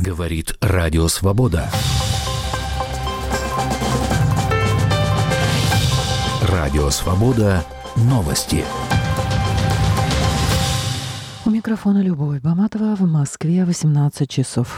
Говорит Радио Свобода. Радио Свобода. Новости. У микрофона Любовь Баматова. В Москве 18 часов.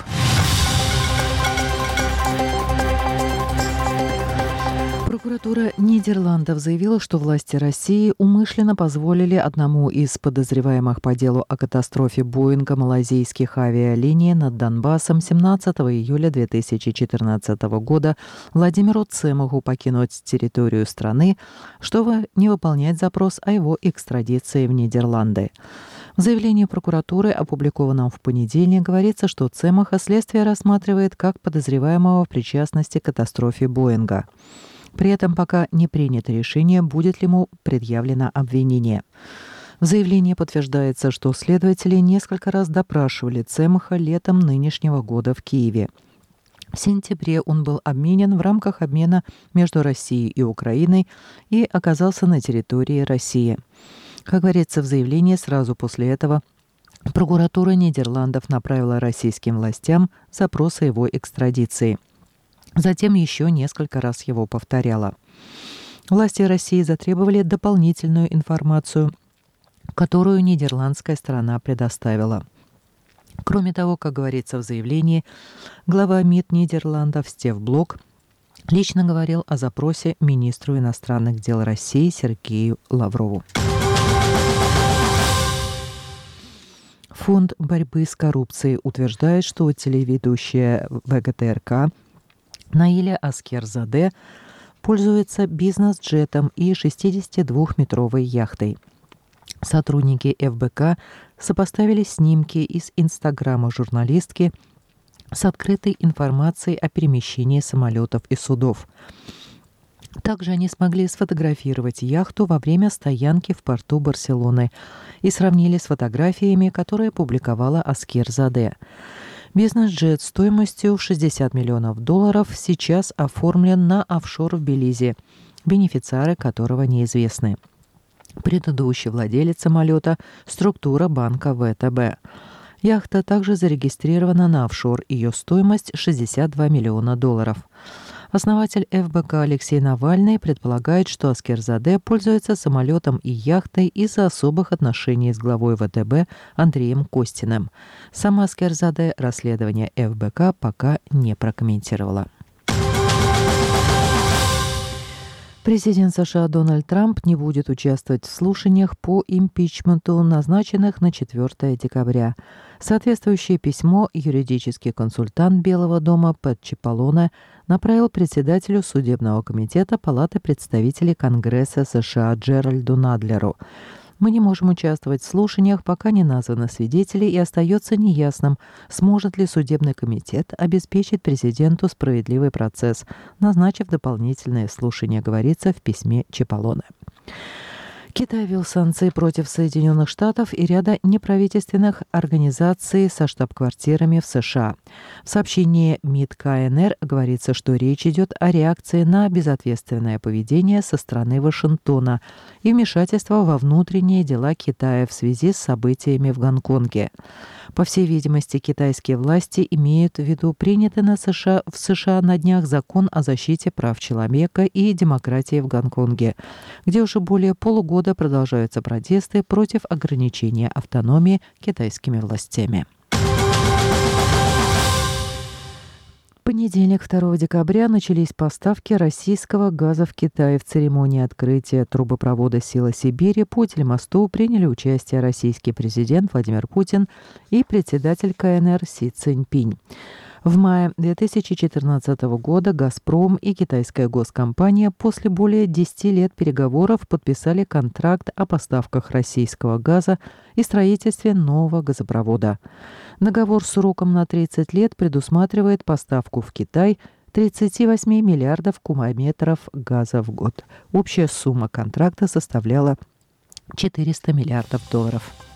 Прокуратура Нидерландов заявила, что власти России умышленно позволили одному из подозреваемых по делу о катастрофе Боинга малайзийских авиалиний над Донбассом 17 июля 2014 года Владимиру Цемаху покинуть территорию страны, чтобы не выполнять запрос о его экстрадиции в Нидерланды. В заявлении прокуратуры, опубликованном в понедельник, говорится, что Цемаха следствие рассматривает как подозреваемого в причастности к катастрофе Боинга. При этом пока не принято решение, будет ли ему предъявлено обвинение. В заявлении подтверждается, что следователи несколько раз допрашивали Цемаха летом нынешнего года в Киеве. В сентябре он был обменен в рамках обмена между Россией и Украиной и оказался на территории России. Как говорится в заявлении, сразу после этого прокуратура Нидерландов направила российским властям запрос о его экстрадиции. Затем еще несколько раз его повторяла. Власти России затребовали дополнительную информацию, которую нидерландская сторона предоставила. Кроме того, как говорится в заявлении, глава МИД Нидерландов Стеф Блок лично говорил о запросе министру иностранных дел России Сергею Лаврову. Фонд борьбы с коррупцией утверждает, что телеведущая ВГТРК Наиля Аскерзаде пользуется бизнес-джетом и 62-метровой яхтой. Сотрудники ФБК сопоставили снимки из Инстаграма журналистки с открытой информацией о перемещении самолетов и судов. Также они смогли сфотографировать яхту во время стоянки в порту Барселоны и сравнили с фотографиями, которые публиковала Аскерзаде. Бизнес-джет стоимостью в $60 миллионов сейчас оформлен на офшор в Белизе, бенефициары которого неизвестны. Предыдущий владелец самолета – структура банка ВТБ. Яхта также зарегистрирована на офшор, ее стоимость – $62 миллиона. Основатель ФБК Алексей Навальный предполагает, что Аскерзаде пользуется самолетом и яхтой из-за особых отношений с главой ВТБ Андреем Костиным. Сама Аскерзаде расследование ФБК пока не прокомментировала. Президент США Дональд Трамп не будет участвовать в слушаниях по импичменту, назначенных на 4 декабря. Соответствующее письмо юридический консультант Белого дома Пэт Чиполоне направил председателю судебного комитета Палаты представителей Конгресса США Джеральду Надлеру. «Мы не можем участвовать в слушаниях, пока не названы свидетели, и остается неясным, сможет ли судебный комитет обеспечить президенту справедливый процесс, назначив дополнительное слушание», говорится в письме Чиполоне. Китай ввел санкции против Соединенных Штатов и ряда неправительственных организаций со штаб-квартирами в США. В сообщении МИД КНР говорится, что речь идет о реакции на безответственное поведение со стороны Вашингтона и вмешательство во внутренние дела Китая в связи с событиями в Гонконге. По всей видимости, китайские власти имеют в виду принятый в США на днях закон о защите прав человека и демократии в Гонконге, где уже более полугода продолжаются протесты против ограничения автономии китайскими властями. В понедельник, 2 декабря, начались поставки российского газа в Китай. В церемонии открытия трубопровода «Сила Сибири» по телемосту приняли участие российский президент Владимир Путин и председатель КНР Си Цзиньпинь. В мае 2014 года «Газпром» и китайская госкомпания после более 10 лет переговоров подписали контракт о поставках российского газа и строительстве нового газопровода. Договор с сроком на 30 лет предусматривает поставку в Китай 38 миллиардов кубометров газа в год. Общая сумма контракта составляла $400 миллиардов.